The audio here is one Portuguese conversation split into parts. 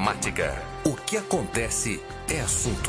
Informática. O que acontece é assunto.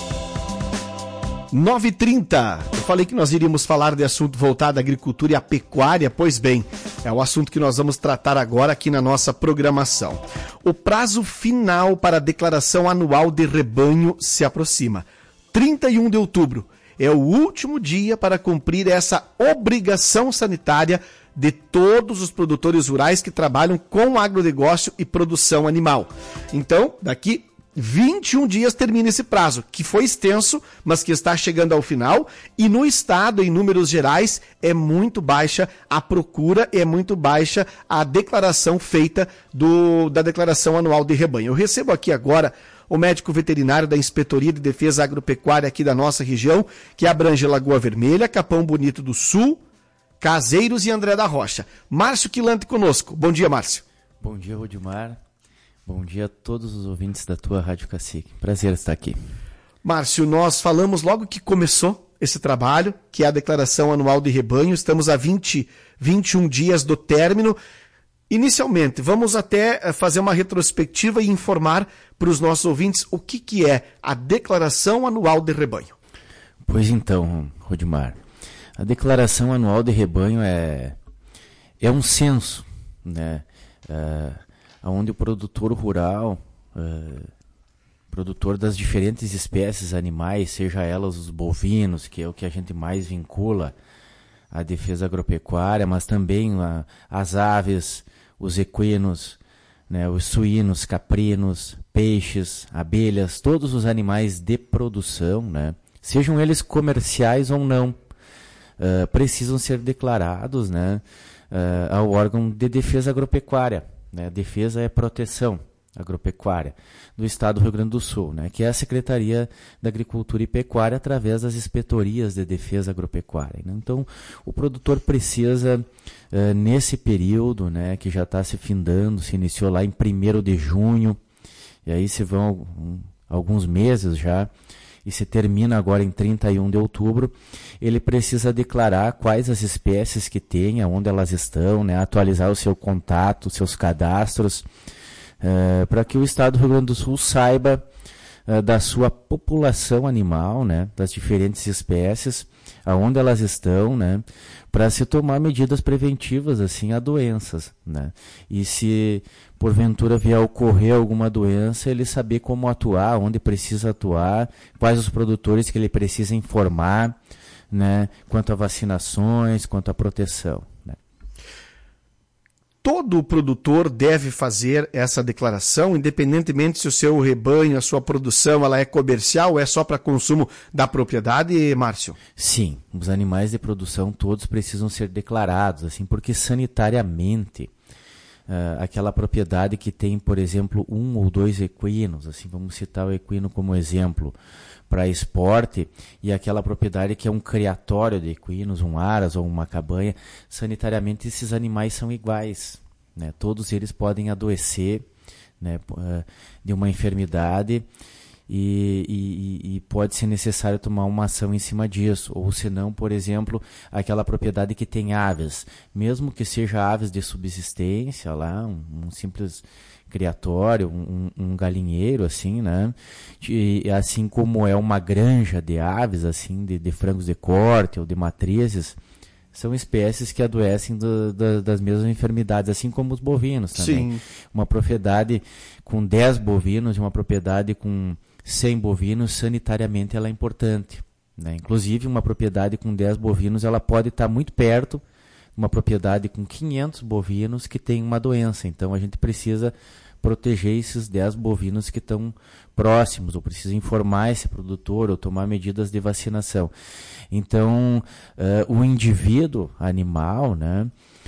9h30. Eu falei que nós iríamos falar de assunto voltado à agricultura e à pecuária. Pois bem, é o assunto que nós vamos tratar agora aqui na nossa programação. O prazo final para a declaração anual de rebanho se aproxima. 31 de outubro é o último dia para cumprir essa obrigação sanitária de todos os produtores rurais que trabalham com agronegócio e produção animal. Então, daqui 21 dias termina esse prazo, que foi extenso, mas que está chegando ao final, e no estado, em números gerais, é muito baixa a procura, é muito baixa a declaração feita da declaração anual de rebanho. Eu recebo aqui agora o médico veterinário da Inspetoria de Defesa Agropecuária aqui da nossa região, que abrange Lagoa Vermelha, Capão Bonito do Sul, Caseiros e André da Rocha. Márcio Quilante conosco. Bom dia, Márcio. Bom dia, Rodimar. Bom dia a todos os ouvintes da tua Rádio Cacique. Prazer estar aqui. Márcio, nós falamos logo que começou esse trabalho, que é a declaração anual de rebanho. Estamos a 21 dias do término. Inicialmente, vamos até fazer uma retrospectiva e informar para os nossos ouvintes o que é a declaração anual de rebanho. Pois então, Rodimar, a declaração anual de rebanho é um censo, né? Onde o produtor rural, produtor das diferentes espécies animais, seja elas os bovinos, que é o que a gente mais vincula à defesa agropecuária, mas também as aves, os equinos, né, os suínos, caprinos, peixes, abelhas, todos os animais de produção, né, sejam eles comerciais ou não, precisam ser declarados, né, ao órgão de defesa agropecuária. Né, defesa é proteção agropecuária do Estado do Rio Grande do Sul, né, que é a Secretaria da Agricultura e Pecuária através das inspetorias de defesa agropecuária. Né? Então, o produtor precisa, nesse período, né, que já está se findando, se iniciou lá em 1º de junho, e aí se vão alguns meses já, e se termina agora em 31 de outubro, ele precisa declarar quais as espécies que tem, onde elas estão, né, atualizar o seu contato, seus cadastros, para que o Estado do Rio Grande do Sul saiba da sua população animal, né, das diferentes espécies, aonde elas estão, né, para se tomar medidas preventivas assim a doenças, né? E se porventura vier a ocorrer alguma doença, ele saber como atuar, onde precisa atuar, quais os produtores que ele precisa informar, né, quanto a vacinações, quanto a proteção, né? Todo produtor deve fazer essa declaração, independentemente se o seu rebanho, a sua produção, ela é comercial ou é só para consumo da propriedade, Márcio? Sim, os animais de produção todos precisam ser declarados, assim, porque sanitariamente aquela propriedade que tem, por exemplo, 1 ou 2 equinos, assim, vamos citar o equino como exemplo, para esporte, e aquela propriedade que é um criatório de equinos, um aras ou uma cabanha, sanitariamente esses animais são iguais, né? Todos eles podem adoecer, né, de uma enfermidade e pode ser necessário tomar uma ação em cima disso, ou se não, por exemplo, aquela propriedade que tem aves, mesmo que seja aves de subsistência, lá, um simples criatório, um galinheiro, assim, né? E, assim como é uma granja de aves, assim, de frangos de corte ou de matrizes, são espécies que adoecem das mesmas enfermidades, assim como os bovinos também. Sim. Uma propriedade com 10 bovinos e uma propriedade com 100 bovinos, sanitariamente ela é importante, né? Inclusive, uma propriedade com 10 bovinos, ela pode estar muito perto de uma propriedade com 500 bovinos que tem uma doença. Então, a gente precisa proteger esses 10 bovinos que estão próximos, ou precisa informar esse produtor, ou tomar medidas de vacinação. Então, o indivíduo animal, né,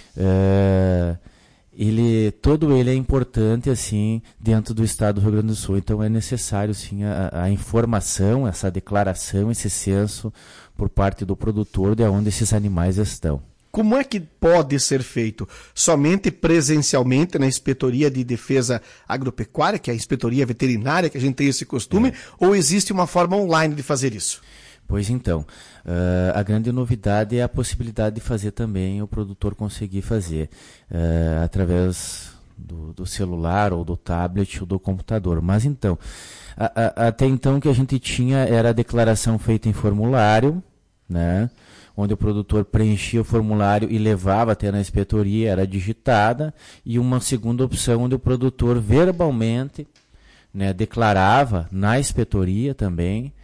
todo ele é importante, assim, dentro do Estado do Rio Grande do Sul. Então, é necessário, sim, a informação, essa declaração, esse censo por parte do produtor de onde esses animais estão. Como é que pode ser feito? Somente presencialmente na Inspetoria de Defesa Agropecuária, que é a Inspetoria Veterinária, que a gente tem esse costume, ou existe uma forma online de fazer isso? Pois então, a grande novidade é a possibilidade de fazer também o produtor conseguir fazer através do celular ou do tablet ou do computador. Mas então, até então o que a gente tinha era a declaração feita em formulário, né, onde o produtor preenchia o formulário e levava até na inspetoria, era digitada, e uma segunda opção onde o produtor verbalmente, né, declarava na inspetoria também,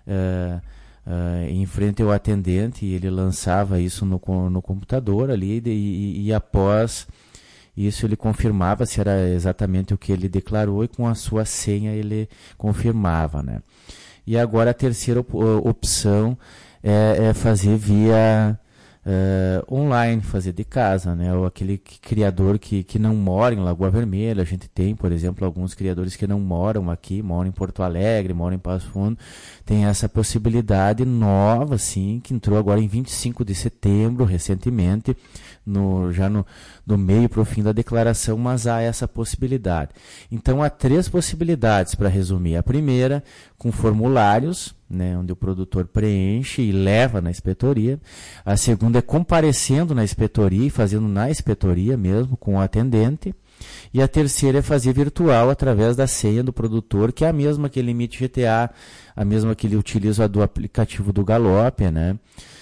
em frente ao atendente, e ele lançava isso no computador ali, e após isso ele confirmava se era exatamente o que ele declarou, e com a sua senha ele confirmava, né? E agora a terceira opção é fazer via online, fazer de casa, né? Ou aquele criador que não mora em Lagoa Vermelha. A gente tem, por exemplo, alguns criadores que não moram aqui, moram em Porto Alegre, moram em Passo Fundo. Tem essa possibilidade nova, sim, que entrou agora em 25 de setembro, recentemente, já do meio para o fim da declaração, mas há essa possibilidade. Então há 3 possibilidades para resumir. A primeira, com formulários, né, onde o produtor preenche e leva na inspetoria. A segunda é comparecendo na inspetoria e fazendo na inspetoria mesmo, com o atendente. E a terceira é fazer virtual através da senha do produtor, que é a mesma que ele emite GTA, a mesma que ele utiliza do aplicativo do Galope, né?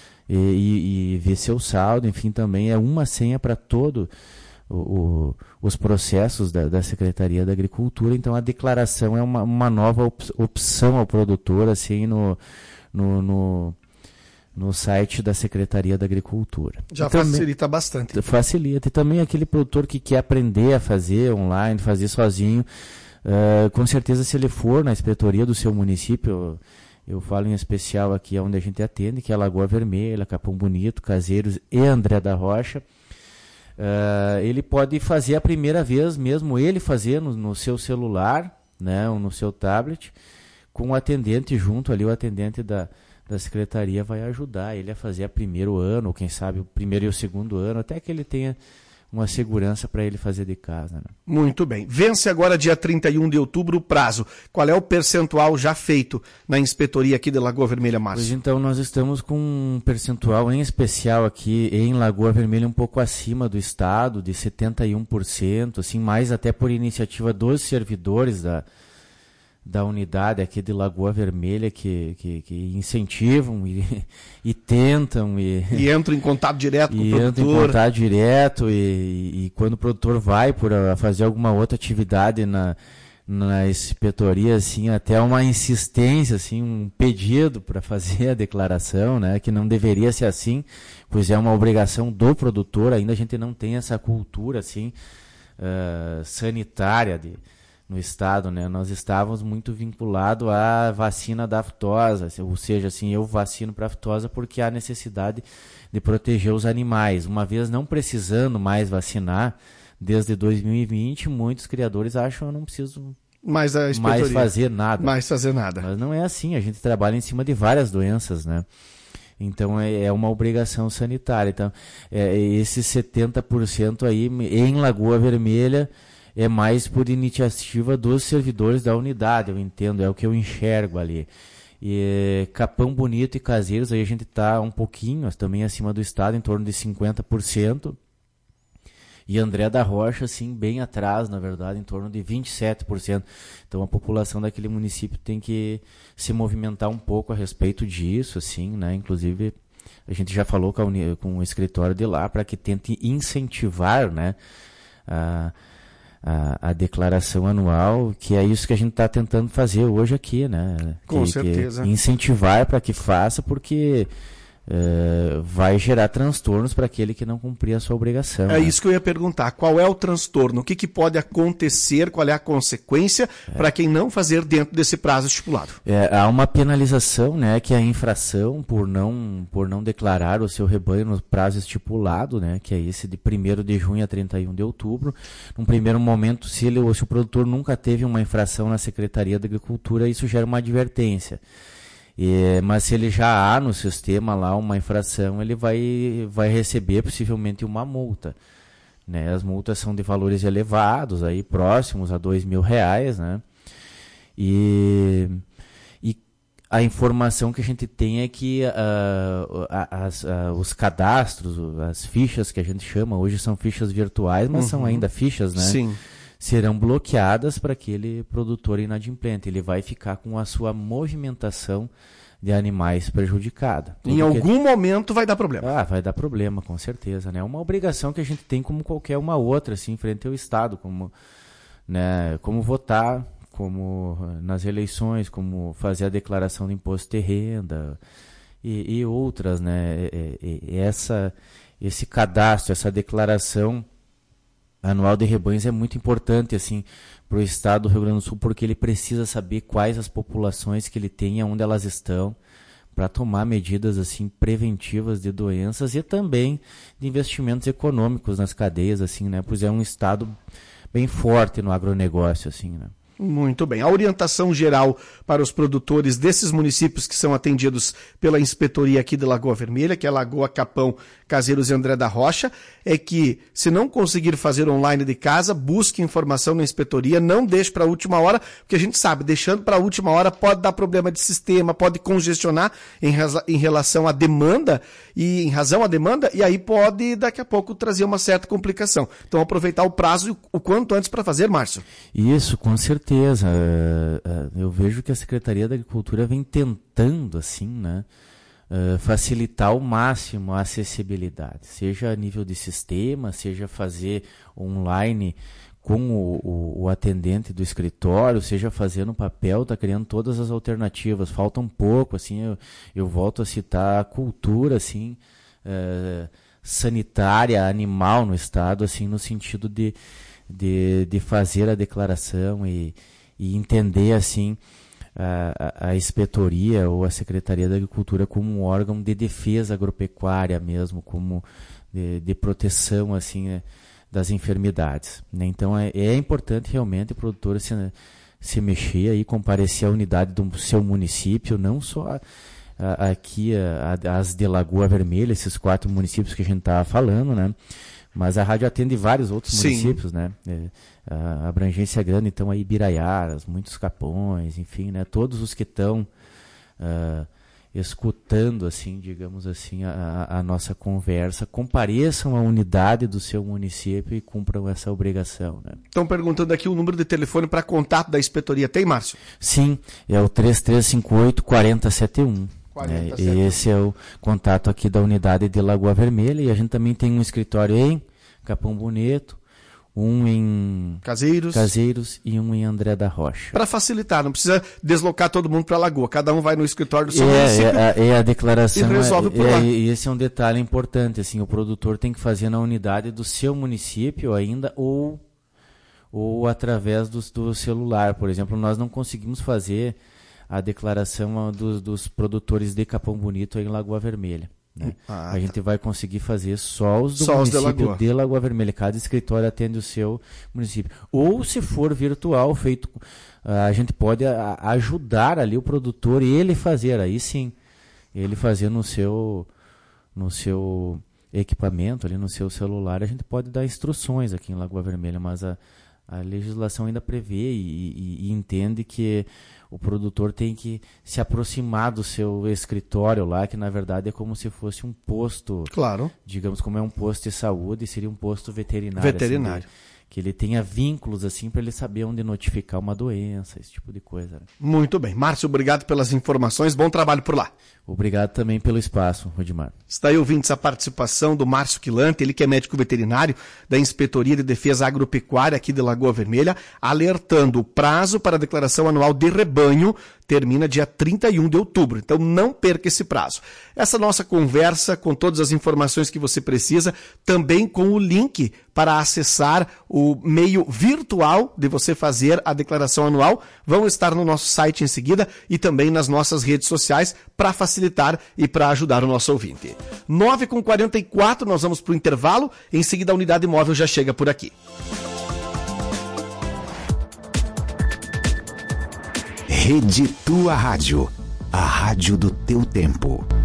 E ver seu saldo, enfim, também é uma senha para todo os processos da Secretaria da Agricultura. Então a declaração é uma nova opção ao produtor, assim, no site da Secretaria da Agricultura. Já facilita bastante. Facilita. E também aquele produtor que quer aprender a fazer online, fazer sozinho, com certeza, se ele for na inspetoria do seu município, eu falo em especial aqui onde a gente atende, que é Lagoa Vermelha, Capão Bonito, Caseiros e André da Rocha, ele pode fazer a primeira vez mesmo, ele fazer no seu celular, né, ou no seu tablet, com o atendente junto ali, o atendente da secretaria vai ajudar ele a fazer a primeiro ano, ou quem sabe o primeiro e o segundo ano, até que ele tenha uma segurança para ele fazer de casa, né? Muito bem. Vence agora dia 31 de outubro o prazo. Qual é o percentual já feito na inspetoria aqui de Lagoa Vermelha, Márcio? Pois então, nós estamos com um percentual em especial aqui em Lagoa Vermelha um pouco acima do estado, de 71%, assim, mais até por iniciativa dos servidores da unidade aqui de Lagoa Vermelha, que incentivam e tentam. E entram em contato direto com o produtor. Entram em contato direto e quando o produtor vai fazer alguma outra atividade na inspetoria, assim, até uma insistência, assim, um pedido para fazer a declaração, né, que não deveria ser assim, pois é uma obrigação do produtor. Ainda a gente não tem essa cultura, assim, sanitária no estado, né? Nós estávamos muito vinculados à vacina da aftosa, ou seja, assim, eu vacino para aftosa porque há necessidade de proteger os animais. Uma vez não precisando mais vacinar, desde 2020, muitos criadores acham que eu não preciso mais fazer nada. Mas não é assim, a gente trabalha em cima de várias doenças, né? Então é uma obrigação sanitária. Então, esses 70% aí em Lagoa Vermelha é mais por iniciativa dos servidores da unidade, eu entendo, é o que eu enxergo ali. E Capão Bonito e Caseiros, aí a gente está um pouquinho também acima do estado, em torno de 50%. E André da Rocha, assim, bem atrás, na verdade, em torno de 27%. Então a população daquele município tem que se movimentar um pouco a respeito disso, assim, né? Inclusive, a gente já falou com o escritório de lá para que tente incentivar, né, a declaração anual, que é isso que a gente está tentando fazer hoje aqui, né? Com certeza. Incentivar para que faça, porque vai gerar transtornos para aquele que não cumprir a sua obrigação. É, né? Isso que eu ia perguntar. Qual é o transtorno? O que pode acontecer? Qual é a consequência para quem não fazer dentro desse prazo estipulado? Há uma penalização, né, que é a infração por não declarar o seu rebanho no prazo estipulado, né, que é esse de 1º de junho a 31 de outubro. Num primeiro momento, se o produtor nunca teve uma infração na Secretaria da Agricultura, isso gera uma advertência. Mas se ele já há no sistema lá uma infração, ele vai receber possivelmente uma multa, né? As multas são de valores elevados, aí próximos a R$2.000, né? E A informação que a gente tem é que os cadastros, as fichas que a gente chama, hoje são fichas virtuais, mas são ainda fichas, né? Sim. Serão bloqueadas para aquele produtor inadimplente. Ele vai ficar com a sua movimentação de animais prejudicada. Em algum momento vai dar problema. Vai dar problema, com certeza, né? É uma obrigação que a gente tem como qualquer uma outra, assim, frente ao Estado, como, né, como votar, como nas eleições, como fazer a declaração do imposto de renda e outras, né? Esse cadastro, essa declaração anual de rebanhos é muito importante, assim, para o Estado do Rio Grande do Sul, porque ele precisa saber quais as populações que ele tem e onde elas estão, para tomar medidas assim preventivas de doenças e também de investimentos econômicos nas cadeias, assim, né? Pois é um Estado bem forte no agronegócio, assim, né? Muito bem. A orientação geral para os produtores desses municípios que são atendidos pela inspetoria aqui de Lagoa Vermelha, que é Lagoa, Capão, Caseiros e André da Rocha, é que, se não conseguir fazer online de casa, busque informação na inspetoria, não deixe para a última hora, porque a gente sabe, deixando para a última hora pode dar problema de sistema, pode congestionar em relação à demanda, e em razão à demanda, e aí pode, daqui a pouco, trazer uma certa complicação. Então, aproveitar o prazo o quanto antes para fazer, Márcio. Isso, com certeza. Eu vejo que a Secretaria da Agricultura vem tentando, assim, né, facilitar ao máximo a acessibilidade, seja a nível de sistema, seja fazer online com o atendente do escritório, seja fazer no papel, está criando todas as alternativas. Falta um pouco, assim, eu volto a citar a cultura, assim, sanitária, animal no Estado, assim, no sentido de fazer a declaração e entender, assim, a inspetoria ou a Secretaria da Agricultura como um órgão de defesa agropecuária mesmo, como de proteção, assim, das enfermidades, né? Então é importante realmente o produtor se mexer aí, comparecer à unidade do seu município, não só aqui as de Lagoa Vermelha, esses 4 municípios que a gente estava falando, né? Mas a rádio atende vários outros municípios, né? A abrangência é grande, então aí Biraiaras, muitos Capões, enfim, né? Todos os que estão escutando, assim, digamos assim, a nossa conversa, compareçam à unidade do seu município e cumpram essa obrigação, né? Estão perguntando aqui o número de telefone para contato da inspetoria. Tem, Márcio? Sim, é o 3358-4071. Esse é o contato aqui da unidade de Lagoa Vermelha, e a gente também tem um escritório em Capão Bonito, um em Caseiros e um em André da Rocha. Para facilitar, não precisa deslocar todo mundo para Lagoa, cada um vai no escritório do seu município a declaração e resolve por lá. E esse é um detalhe importante, assim, o produtor tem que fazer na unidade do seu município ainda, ou através do celular. Por exemplo, nós não conseguimos fazer a declaração dos produtores de Capão Bonito em Lagoa Vermelha, né? A gente vai conseguir fazer só os do município de Lagoa Vermelha. Cada escritório atende o seu município. Ou, se for virtual, feito, a gente pode ajudar ali o produtor, ele fazer, aí sim, ele fazer no seu equipamento, ali no seu celular, a gente pode dar instruções aqui em Lagoa Vermelha, mas a legislação ainda prevê e entende que o produtor tem que se aproximar do seu escritório lá, que na verdade é como se fosse um posto, claro, digamos, como é um posto de saúde, seria um posto veterinário. Assim, que ele tenha vínculos, assim, para ele saber onde notificar uma doença, esse tipo de coisa, né? Muito bem. Márcio, obrigado pelas informações, bom trabalho por lá. Obrigado também pelo espaço, Rodimar. Está aí, ouvintes, a participação do Márcio Quilante, ele que é médico veterinário da Inspetoria de Defesa Agropecuária aqui de Lagoa Vermelha, alertando o prazo para a declaração anual de rebanho termina dia 31 de outubro, então não perca esse prazo. Essa nossa conversa, com todas as informações que você precisa, também com o link para acessar o meio virtual de você fazer a declaração anual, vão estar no nosso site em seguida e também nas nossas redes sociais para facilitar e para ajudar o nosso ouvinte. 9h44, nós vamos para o intervalo, em seguida a unidade móvel já chega por aqui. Rede Tua Rádio, a rádio do teu tempo.